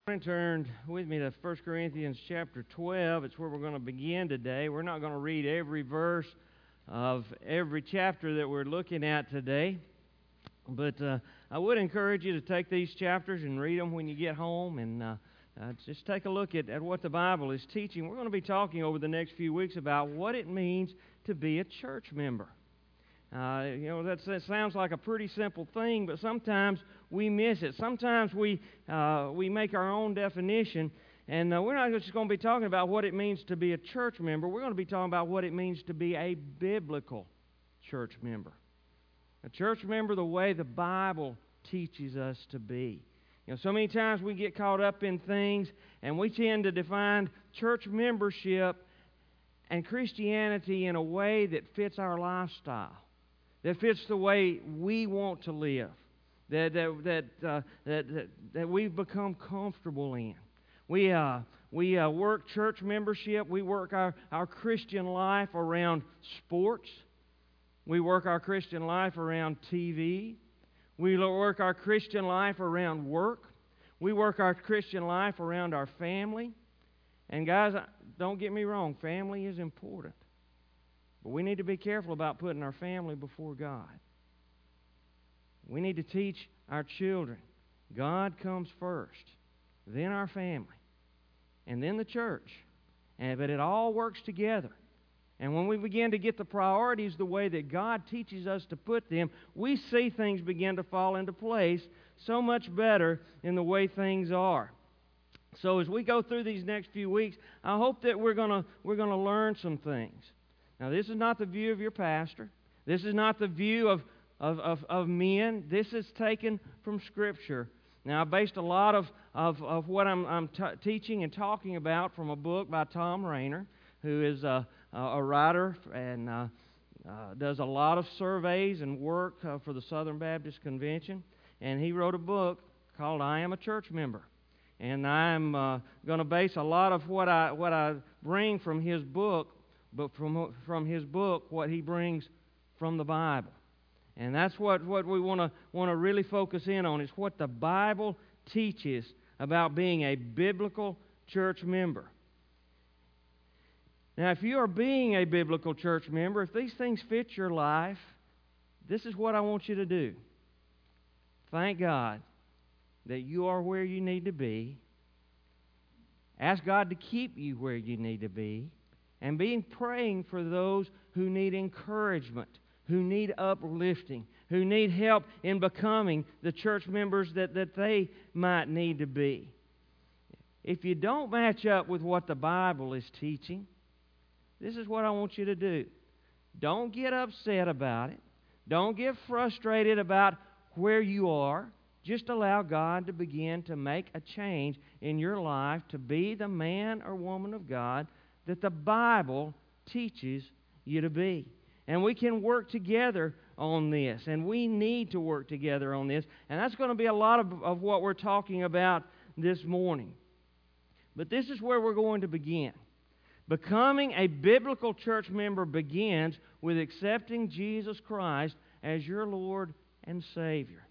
Turned with me to 1 Corinthians chapter 12. It's where we're going to begin today. We're not going to read every verse of every chapter that we're looking at today, but I would encourage you to take these chapters and read them when you get home and just take a look at what the Bible is teaching. We're going to be talking over the next few weeks about what it means to be a church member. That sounds like a pretty simple thing, but sometimes we miss it. Sometimes we make our own definition, and we're not just going to be talking about what it means to be a church member. We're going to be talking about what it means to be a biblical church member. A church member the way the Bible teaches us to be. So many times we get caught up in things, and we tend to define church membership and Christianity in a way that fits our lifestyle, that fits the way we want to live, that we've become comfortable in. We work church membership. We work our Christian life around sports. We work our Christian life around TV. We work our Christian life around work. We work our Christian life around our family. And guys, don't get me wrong, family is important. But we need to be careful about putting our family before God. We need to teach our children God comes first, then our family, and then the church. But it all works together. And when we begin to get the priorities the way that God teaches us to put them, we see things begin to fall into place so much better in the way things are. So as we go through these next few weeks, I hope that we're gonna learn some things. Now, this is not the view of your pastor. This is not the view of men. This is taken from Scripture. Now, I based a lot of what I'm teaching and talking about from a book by Thom Rainer, who is a writer and does a lot of surveys and work for the Southern Baptist Convention. And he wrote a book called I Am a Church Member. And I'm going to base a lot of what I bring from his book, but from his book, what he brings from the Bible. And that's what we want to really focus in on, is what the Bible teaches about being a biblical church member. Now, if you are being a biblical church member, if these things fit your life, this is what I want you to do. Thank God that you are where you need to be. Ask God to keep you where you need to be. And praying for those who need encouragement, who need uplifting, who need help in becoming the church members that they might need to be. If you don't match up with what the Bible is teaching, this is what I want you to do. Don't get upset about it. Don't get frustrated about where you are. Just allow God to begin to make a change in your life to be the man or woman of God that the Bible teaches you to be. And we can work together on this, and we need to work together on this. And that's going to be a lot of what we're talking about this morning. But this is where we're going to begin. Becoming a biblical church member begins with accepting Jesus Christ as your Lord and Savior.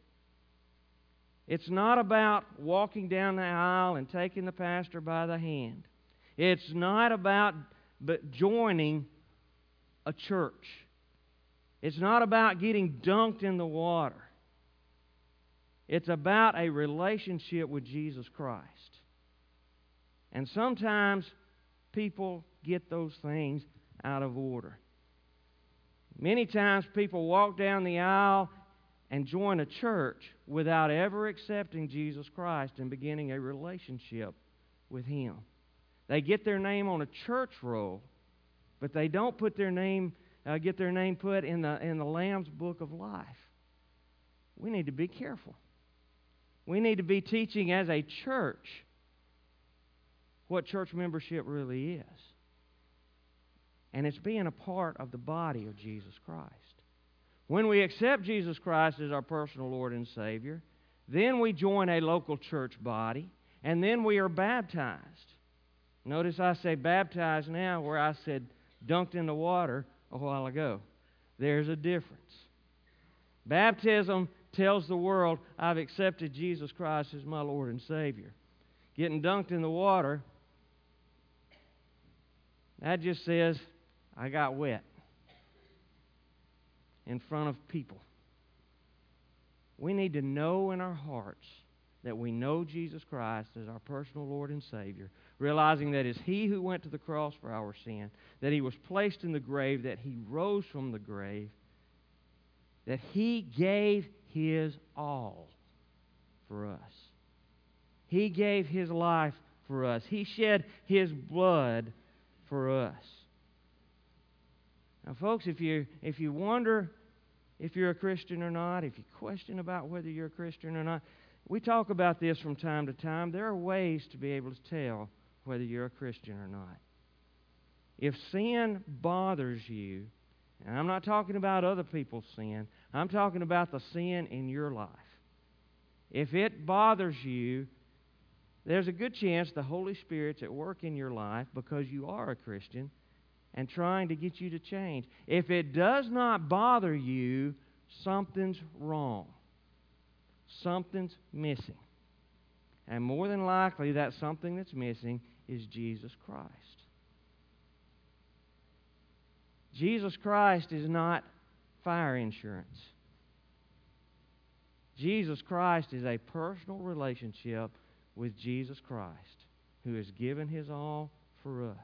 It's not about walking down the aisle and taking the pastor by the hand. It's not about joining a church. It's not about getting dunked in the water. It's about a relationship with Jesus Christ. And sometimes people get those things out of order. Many times people walk down the aisle and join a church without ever accepting Jesus Christ and beginning a relationship with Him. They get their name on a church roll, but they don't put their name, get their name put in the Lamb's Book of Life. We need to be careful. We need to be teaching as a church what church membership really is. And it's being a part of the body of Jesus Christ. When we accept Jesus Christ as our personal Lord and Savior, then we join a local church body, and then we are baptized. Notice I say baptized now where I said dunked in the water a while ago. There's a difference. Baptism tells the world, I've accepted Jesus Christ as my Lord and Savior. getting dunked in the water, that just says, I got wet in front of people. We need to know in our hearts that we know Jesus Christ as our personal Lord and Savior, realizing that it's He who went to the cross for our sin, that He was placed in the grave, that He rose from the grave, that He gave His all for us. He gave His life for us. He shed His blood for us. Now, folks, if you wonder if you're a Christian or not, if you question about whether you're a Christian or not, we talk about this from time to time. There are ways to be able to tell whether you're a Christian or not. If sin bothers you, and I'm not talking about other people's sin, I'm talking about the sin in your life. If it bothers you, there's a good chance the Holy Spirit's at work in your life because you are a Christian and trying to get you to change. If it does not bother you, something's wrong. Something's missing. And more than likely, that something that's missing is Jesus Christ. Jesus Christ is not fire insurance. Jesus Christ is a personal relationship with Jesus Christ, who has given His all for us.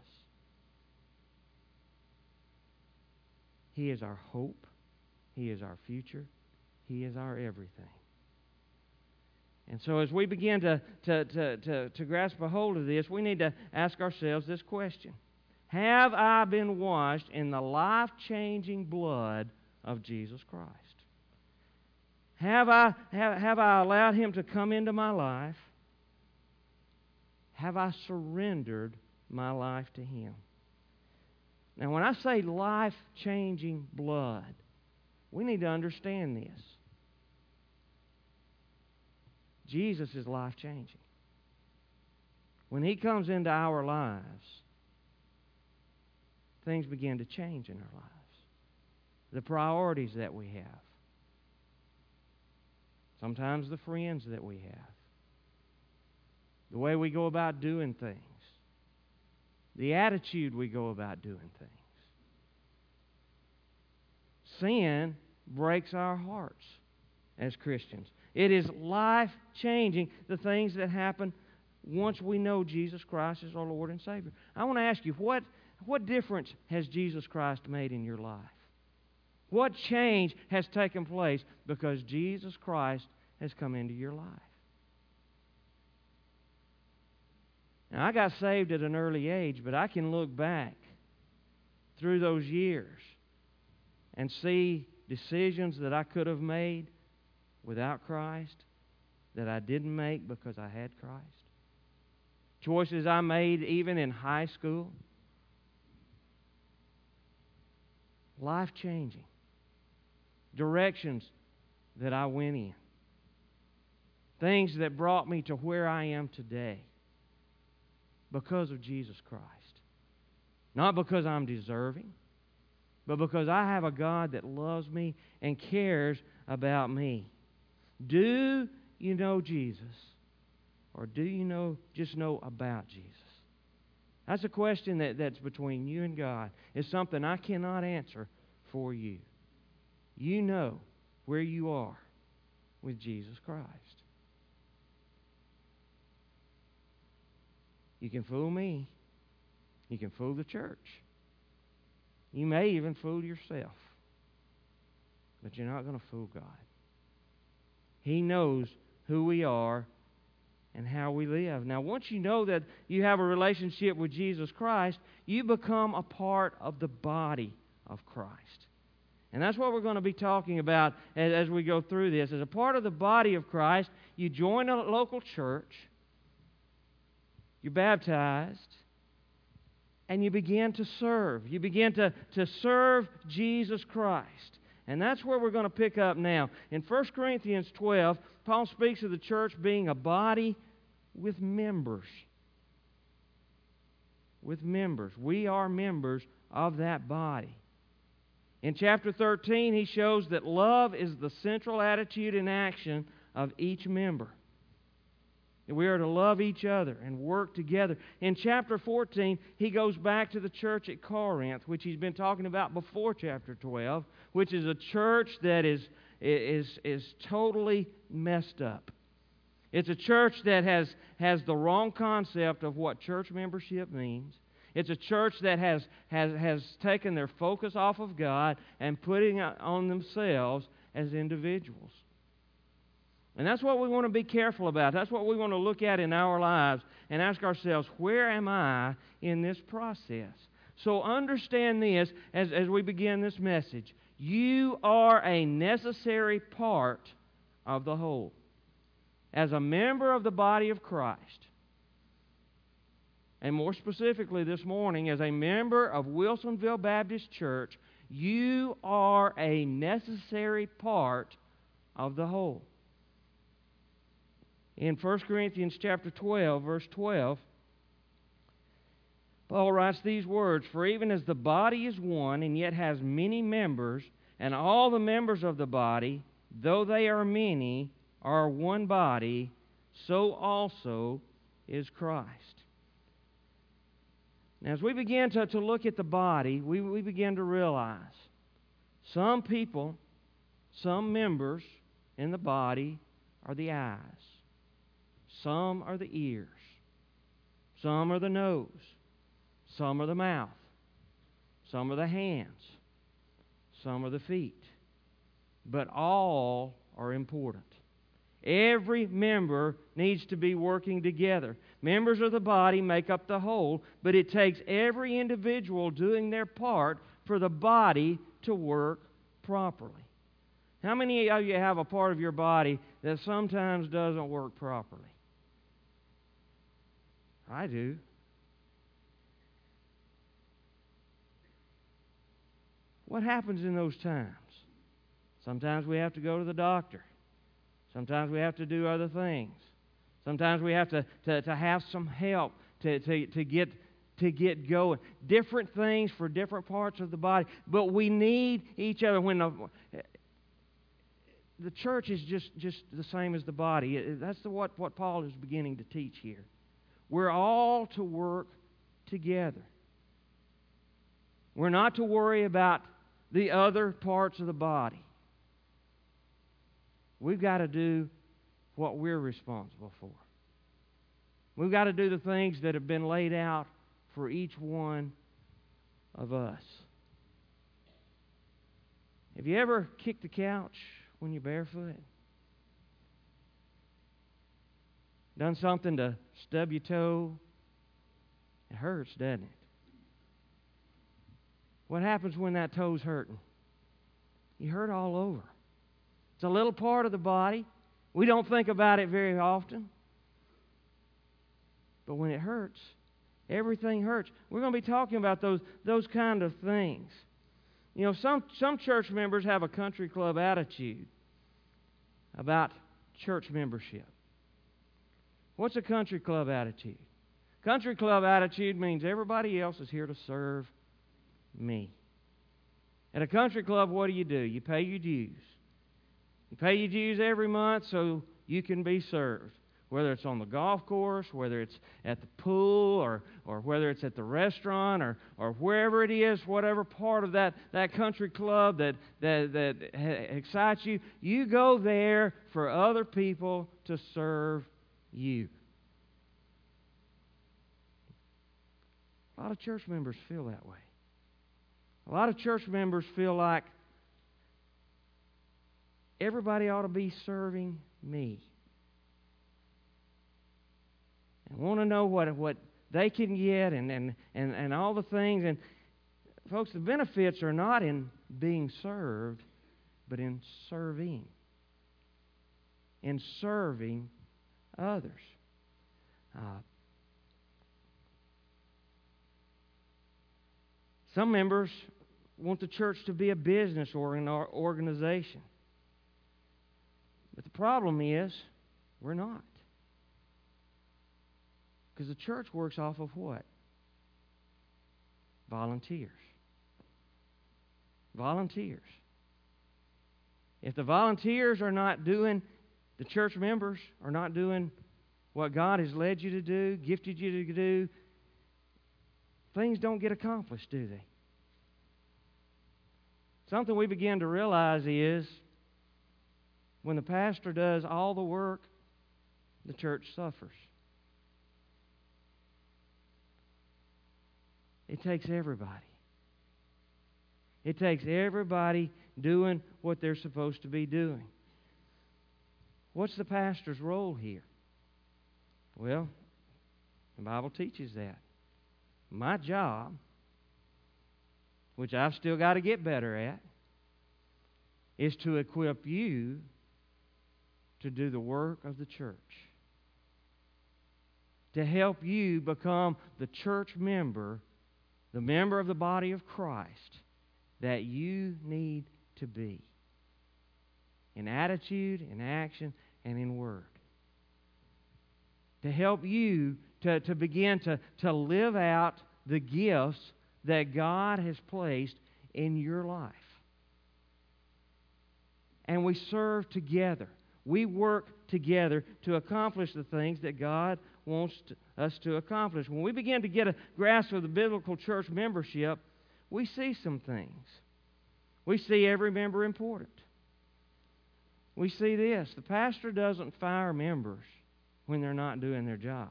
He is our hope. He is our future. He is our everything. And so as we begin to grasp a hold of this, we need to ask ourselves this question. Have I been washed in the life-changing blood of Jesus Christ? Have I allowed Him to come into my life? Have I surrendered my life to Him? Now, when I say life-changing blood, we need to understand this. Jesus is life-changing. When He comes into our lives, things begin to change in our lives. The priorities that we have. Sometimes the friends that we have. The way we go about doing things. The attitude we go about doing things. Sin breaks our hearts as Christians. It is life-changing, the things that happen once we know Jesus Christ is our Lord and Savior. I want to ask you, what difference has Jesus Christ made in your life? What change has taken place because Jesus Christ has come into your life? Now, I got saved at an early age, but I can look back through those years and see decisions that I could have made without Christ that I didn't make because I had Christ. Choices I made even in high school. Life-changing. Directions that I went in. Things that brought me to where I am today because of Jesus Christ. Not because I'm deserving, but because I have a God that loves me and cares about me. Do you know Jesus? Or do you just know about Jesus? That's a question that's between you and God. It's something I cannot answer for you. You know where you are with Jesus Christ. You can fool me. You can fool the church. You may even fool yourself. But you're not going to fool God. He knows who we are and how we live. Now, once you know that you have a relationship with Jesus Christ, you become a part of the body of Christ. And that's what we're going to be talking about as we go through this. As a part of the body of Christ, you join a local church, you're baptized, and you begin to serve. You begin to serve Jesus Christ. And that's where we're going to pick up now. In 1 Corinthians 12, Paul speaks of the church being a body with members. With members. We are members of that body. In chapter 13, he shows that love is the central attitude and action of each member. We are to love each other and work together. In chapter 14, he goes back to the church at Corinth, which he's been talking about before chapter 12, which is a church that is totally messed up. It's a church that has the wrong concept of what church membership means. It's a church that has taken their focus off of God and putting it on themselves as individuals. And that's what we want to be careful about. That's what we want to look at in our lives and ask ourselves, where am I in this process? So understand this as we begin this message. You are a necessary part of the whole. As a member of the body of Christ, and more specifically this morning, as a member of Wilsonville Baptist Church, you are a necessary part of the whole. In 1 Corinthians chapter 12, verse 12, Paul writes these words, "For even as the body is one and yet has many members, and all the members of the body, though they are many, are one body, so also is Christ." Now, as we begin to look at the body, we begin to realize some people, some members in the body are the eyes. Some are the ears. Some are the nose. Some are the mouth. Some are the hands. Some are the feet. But all are important. Every member needs to be working together. Members of the body make up the whole, but it takes every individual doing their part for the body to work properly. How many of you have a part of your body that sometimes doesn't work properly? I do. What happens in those times? Sometimes we have to go to the doctor. Sometimes we have to do other things. Sometimes we have to have some help to get going. Different things for different parts of the body. But we need each other. When the church is just the same as the body. That's what Paul is beginning to teach here. We're all to work together. We're not to worry about the other parts of the body. We've got to do what we're responsible for. We've got to do the things that have been laid out for each one of us. Have you ever kicked the couch when you're barefoot? Done something to stub your toe? It hurts, doesn't it? What happens when that toe's hurting? You hurt all over. It's a little part of the body. We don't think about it very often. But when it hurts, everything hurts. We're going to be talking about those kind of things. You know, some church members have a country club attitude about church membership. What's a country club attitude? Country club attitude means everybody else is here to serve me. At a country club, what do? You pay your dues. You pay your dues every month so you can be served. Whether it's on the golf course, whether it's at the pool, or whether it's at the restaurant, or wherever it is, whatever part of that country club that excites you, you go there for other people to serve you. A lot of church members feel that way. A lot of church members feel like everybody ought to be serving me. And want to know what they can get and all the things. And folks, the benefits are not in being served, but in serving. In serving others. Some members want the church to be a business or an organization. But the problem is, we're not. Because the church works off of what? Volunteers. Volunteers. If the volunteers are not doing, the church members are not doing what God has led you to do, gifted you to do, things don't get accomplished, do they? Something we begin to realize is when the pastor does all the work, the church suffers. It takes everybody. It takes everybody doing what they're supposed to be doing. What's the pastor's role here? Well, the Bible teaches that. My job, which I've still got to get better at, is to equip you to do the work of the church. To help you become the church member, the member of the body of Christ that you need to be. In attitude, in action, and in word. To help you to begin to live out the gifts that God has placed in your life. And we serve together. We work together to accomplish the things that God wants us to accomplish. When we begin to get a grasp of the biblical church membership, we see some things. We see every member important. We see this. The pastor doesn't fire members when they're not doing their job.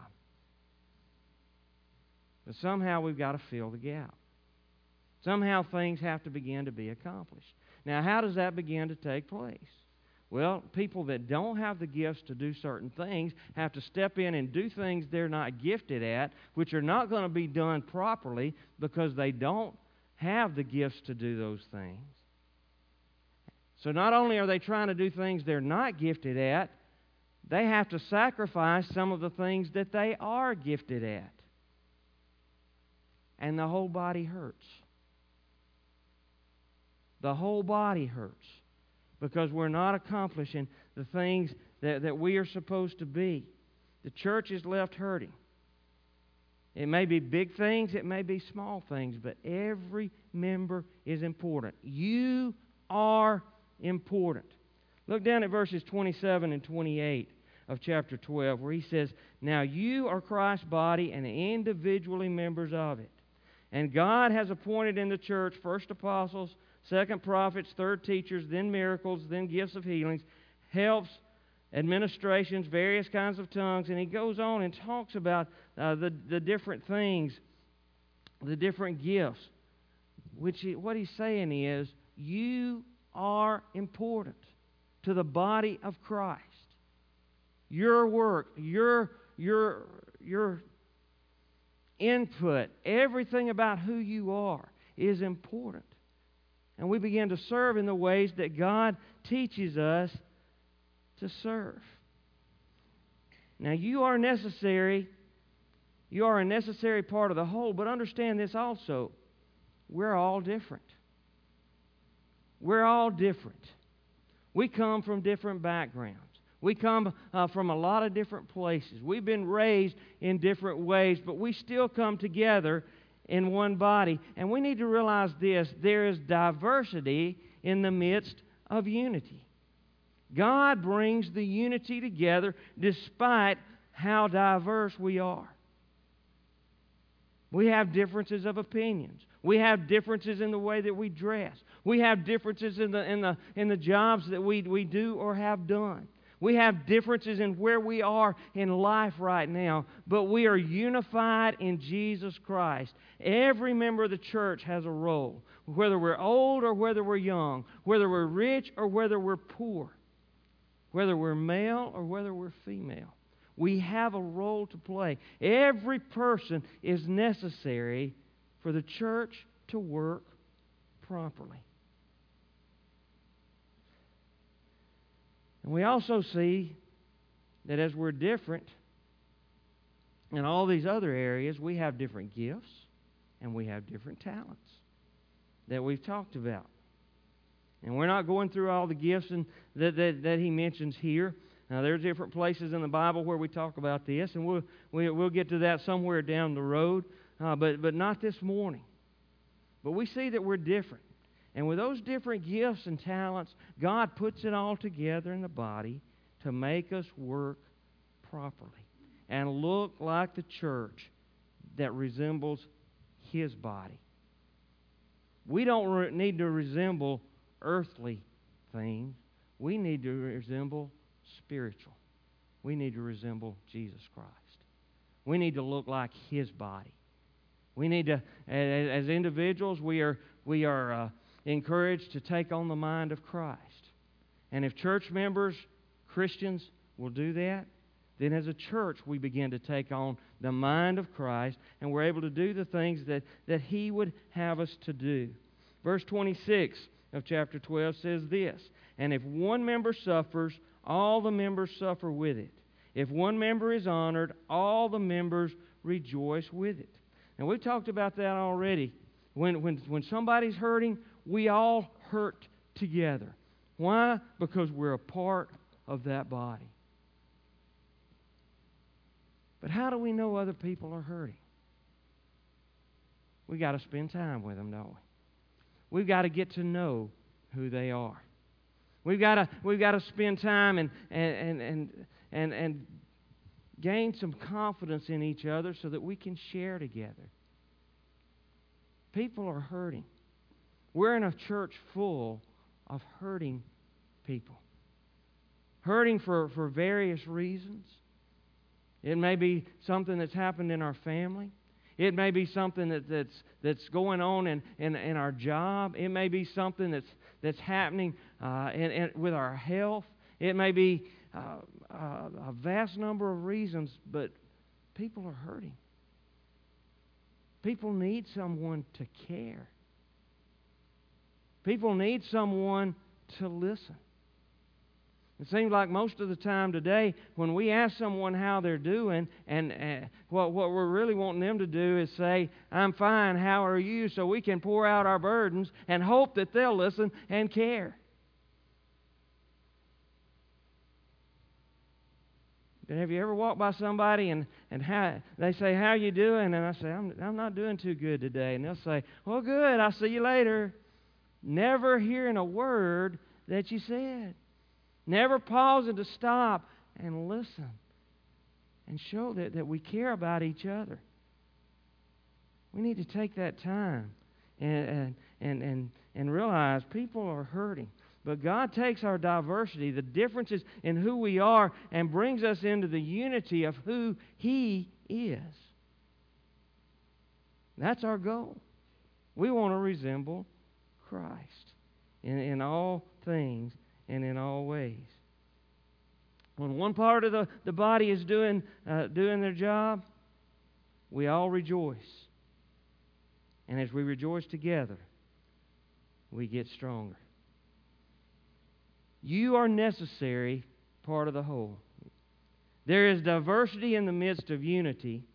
But somehow we've got to fill the gap. Somehow things have to begin to be accomplished. Now, how does that begin to take place? Well, people that don't have the gifts to do certain things have to step in and do things they're not gifted at, which are not going to be done properly because they don't have the gifts to do those things. So not only are they trying to do things they're not gifted at, they have to sacrifice some of the things that they are gifted at. And the whole body hurts. The whole body hurts because we're not accomplishing the things that we are supposed to be. The church is left hurting. It may be big things, it may be small things, but every member is important. You are important. Look down at verses 27 and 28 of chapter 12 where he says, "Now you are Christ's body and individually members of it. And God has appointed in the church first apostles, second prophets, third teachers, then miracles, then gifts of healings, helps, administrations, various kinds of tongues." And he goes on and talks about the different things, the different gifts. What he's saying is, you are important to the body of Christ. Your work, your input, everything about who you are is important. And we begin to serve in the ways that God teaches us to serve. Now, you are necessary. You are a necessary part of the whole, but understand this also. We're all different. We're all different. We come from different backgrounds. We come from a lot of different places. We've been raised in different ways, but we still come together in one body. And we need to realize this. There is diversity in the midst of unity. God brings the unity together despite how diverse we are. We have differences of opinions. We have differences in the way that we dress. We have differences in the jobs that we do or have done. We have differences in where we are in life right now, but we are unified in Jesus Christ. Every member of the church has a role, whether we're old or whether we're young, whether we're rich or whether we're poor, whether we're male or whether we're female. We have a role to play. Every person is necessary for the church to work properly. And we also see that as we're different in all these other areas, we have different gifts and we have different talents that we've talked about. And we're not going through all the gifts that he mentions here. Now, there's different places in the Bible where we talk about this, and we'll get to that somewhere down the road, but not this morning. But we see that we're different. And with those different gifts and talents, God puts it all together in the body to make us work properly. and look like the church that resembles His body. We don't need to resemble earthly things. We need to resemble spiritual. We need to resemble Jesus Christ. We need to look like His body. We need to, as individuals, we are encouraged to take on the mind of Christ. And if church members, Christians, will do that, then as a church we begin to take on the mind of Christ, and we're able to do the things that He would have us to do. Verse 26 of chapter 12 says this, "And if one member suffers, all the members suffer with it. If one member is honored, all the members rejoice with it." And we've talked about that already. When somebody's hurting, we all hurt together. Why? Because we're a part of that body. But how do we know other people are hurting? We've got to spend time with them, don't we? We've got to get to know who they are. We've got to spend time and gain some confidence in each other so that we can share together. People are hurting. We're in a church full of hurting people. Hurting for various reasons. It may be something that's happened in our family. It may be something that's going on in our job. It may be something that's happening with our health. It may be a vast number of reasons, but people are hurting. People need someone to care. People need someone to listen. It seems like most of the time today, when we ask someone how they're doing, and what we're really wanting them to do is say, "I'm fine, how are you?" so we can pour out our burdens and hope that they'll listen and care. But have you ever walked by somebody and they say, "How you doing?" And I say, I'm not doing too good today. And they'll say, "Well, good, I'll see you later." Never hearing a word that you said. Never pausing to stop and listen and show that we care about each other. We need to take that time and realize people are hurting. But God takes our diversity, the differences in who we are, and brings us into the unity of who He is. That's our goal. We want to resemble Christ in all things and in all ways. When one part of the body is doing their job, we all rejoice. And as we rejoice together, we get stronger. You are necessary part of the whole. There is diversity in the midst of unity.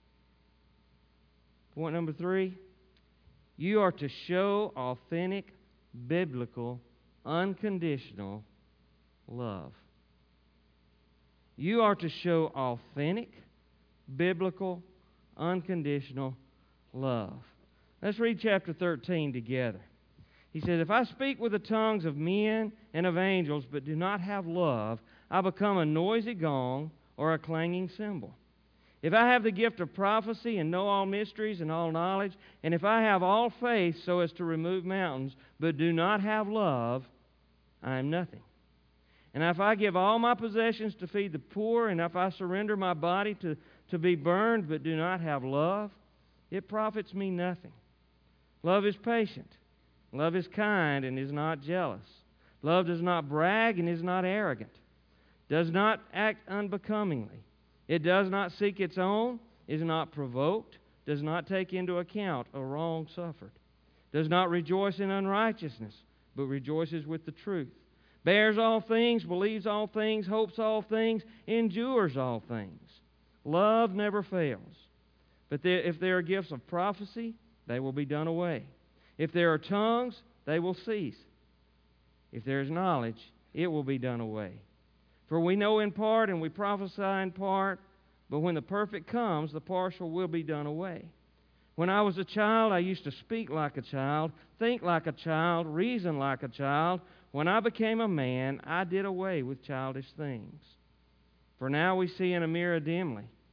Point number 3, you are to show authentic, biblical, unconditional love. You are to show authentic, biblical, unconditional love. Let's read chapter 13 together. He says, "If I speak with the tongues of men and of angels, but do not have love, I become a noisy gong or a clanging cymbal. If I have the gift of prophecy and know all mysteries and all knowledge, and if I have all faith so as to remove mountains, but do not have love, I am nothing. And if I give all my possessions to feed the poor, and if I surrender my body to be burned, but do not have love, it profits me nothing. Love is patient. Love is kind and is not jealous. Love does not brag and is not arrogant. Does not act unbecomingly. It does not seek its own, is not provoked, does not take into account a wrong suffered. Does not rejoice in unrighteousness, but rejoices with the truth. Bears all things, believes all things, hopes all things, endures all things. Love never fails. But if there are gifts of prophecy, they will be done away. If there are tongues, they will cease. If there is knowledge, it will be done away. For we know in part and we prophesy in part, but when the perfect comes, the partial will be done away. When I was a child, I used to speak like a child, think like a child, reason like a child. When I became a man, I did away with childish things. For now we see in a mirror dimly,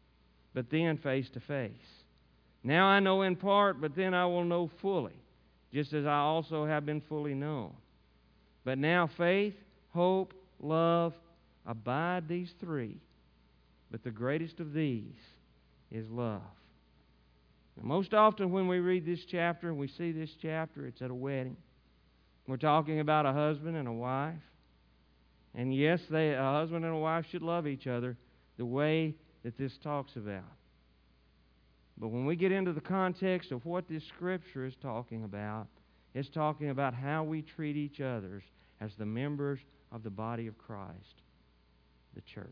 but then face to face. Now I know in part, but then I will know fully, just as I also have been fully known. But now faith, hope, love, abide these three, but the greatest of these is love. And most often when we read this chapter, we see this chapter, it's at a wedding. We're talking about a husband and a wife. And yes, a husband and a wife should love each other the way that this talks about. But when we get into the context of what this Scripture is talking about, it's talking about how we treat each other as the members of the body of Christ, the church.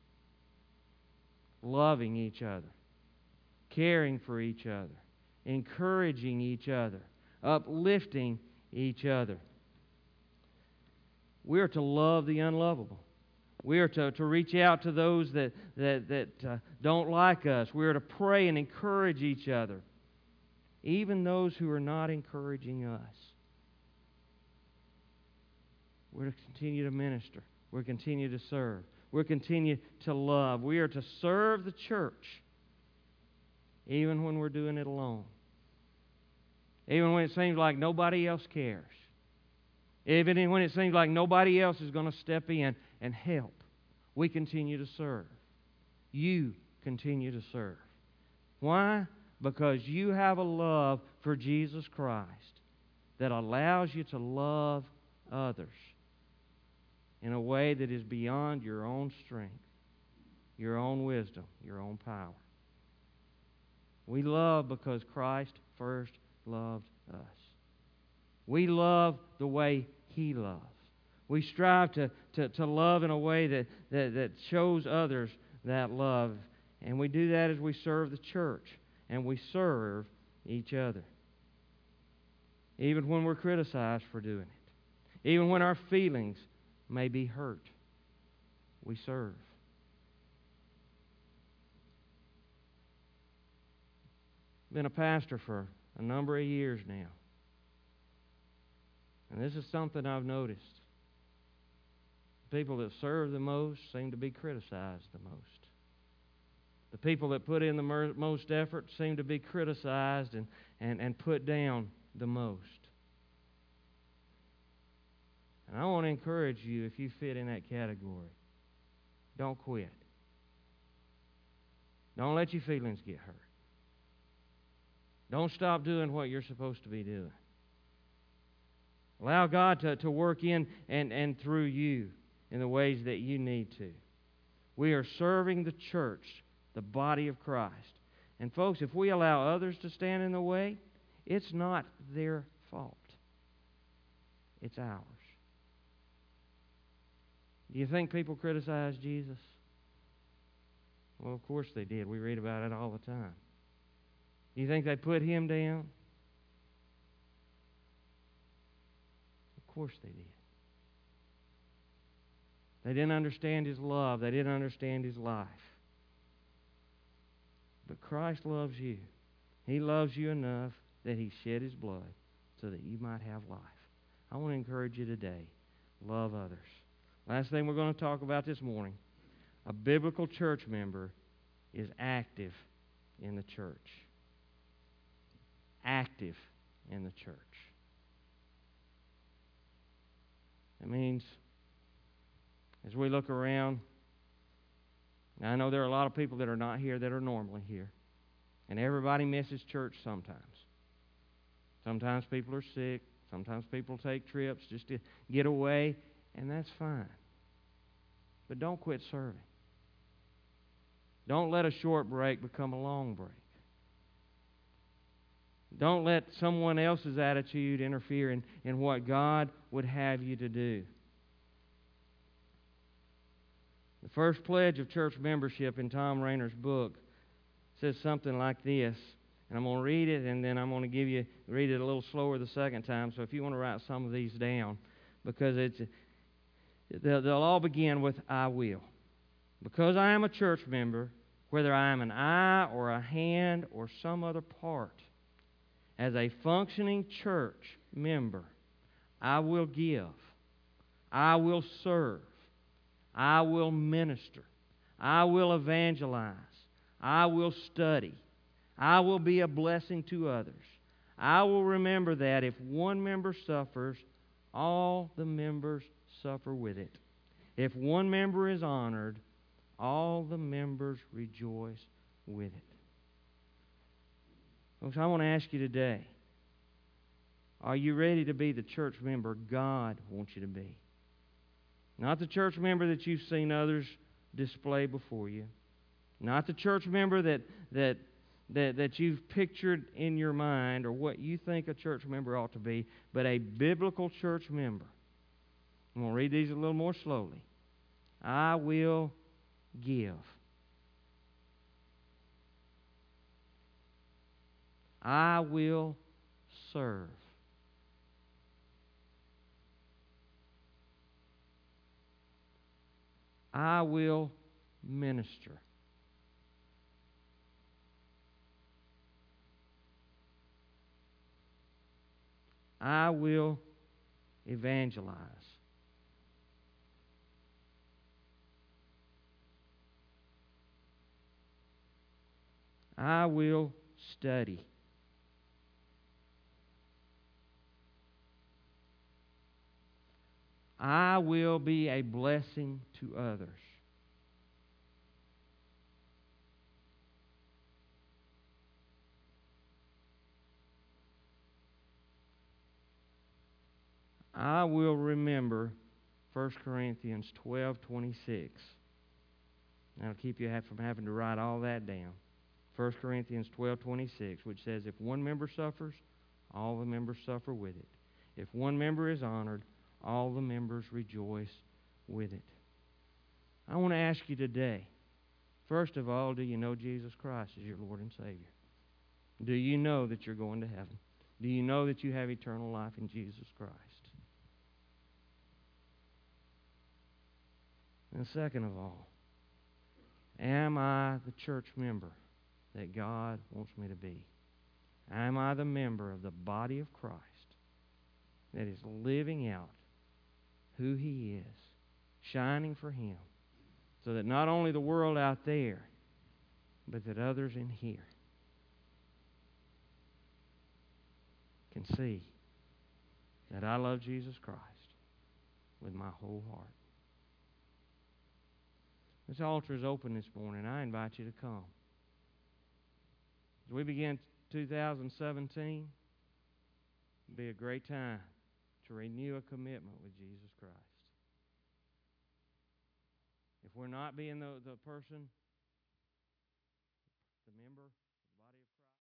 Loving each other, caring for each other, encouraging each other, uplifting each other. We are to love the unlovable. We are to reach out to those that don't like us. We are to pray and encourage each other, even those who are not encouraging us. We're to continue to minister. We're to continue to serve. We're to continue to love. We are to serve the church, even when we're doing it alone. Even when it seems like nobody else cares. Even when it seems like nobody else is going to step in and help. We continue to serve. You continue to serve. Why? Because you have a love for Jesus Christ that allows you to love others in a way that is beyond your own strength, your own wisdom, your own power. We love because Christ first loved us. We love the way He loves. We strive to love in a way that shows others that love. And we do that as we serve the church and we serve each other. Even when we're criticized for doing it. Even when our feelings may be hurt, we serve. Been a pastor for a number of years now. And this is something I've noticed. The people that serve the most seem to be criticized the most. The people that put in the most effort seem to be criticized and put down the most. And I want to encourage you, if you fit in that category, don't quit. Don't let your feelings get hurt. Don't stop doing what you're supposed to be doing. Allow God to work in and through you in the ways that you need to. We are serving the church, the body of Christ. And folks, if we allow others to stand in the way, it's not their fault. It's ours. Do you think people criticize Jesus? Well, of course they did. We read about it all the time. Do you think they put Him down? Of course they did. They didn't understand His love. They didn't understand His life. But Christ loves you. He loves you enough that He shed His blood so that you might have life. I want to encourage you today, love others. Last thing we're going to talk about this morning, a biblical church member is active in the church. Active in the church. It means, as we look around, now I know there are a lot of people that are not here that are normally here. And everybody misses church sometimes. Sometimes people are sick. Sometimes people take trips just to get away. And that's fine. But don't quit serving. Don't let a short break become a long break. Don't let someone else's attitude interfere in what God would have you to do. The first pledge of church membership in Tom Rainer's book says something like this. And I'm going to read it, and then I'm going to read it a little slower the second time. So if you want to write some of these down, because they'll all begin with I will. Because I am a church member, whether I am an eye or a hand or some other part, as a functioning church member, I will give, I will serve, I will minister, I will evangelize, I will study. I will be a blessing to others. I will remember that if one member suffers, all the members suffer with it. If one member is honored, all the members rejoice with it. Folks, I want to ask you today, are you ready to be the church member God wants you to be? Not the church member that you've seen others display before you. Not the church member that you've pictured in your mind or what you think a church member ought to be, but a biblical church member. I'm going to read these a little more slowly. I will give. I will serve. I will minister. I will evangelize. I will study. I will be a blessing to others. I will remember 1 Corinthians 12:26. That'll keep you from having to write all that down. 1 Corinthians 12:26, which says, if one member suffers, all the members suffer with it. If one member is honored, all the members rejoice with it. I want to ask you today, first of all, do you know Jesus Christ as your Lord and Savior? Do you know that you're going to heaven? Do you know that you have eternal life in Jesus Christ? And second of all, am I the church member that God wants me to be? Am I the member of the body of Christ that is living out who He is, shining for Him, so that not only the world out there, but that others in here can see that I love Jesus Christ with my whole heart. This altar is open this morning. I invite you to come. As we begin 2017, it'll be a great time to renew a commitment with Jesus Christ. If we're not being the person, the member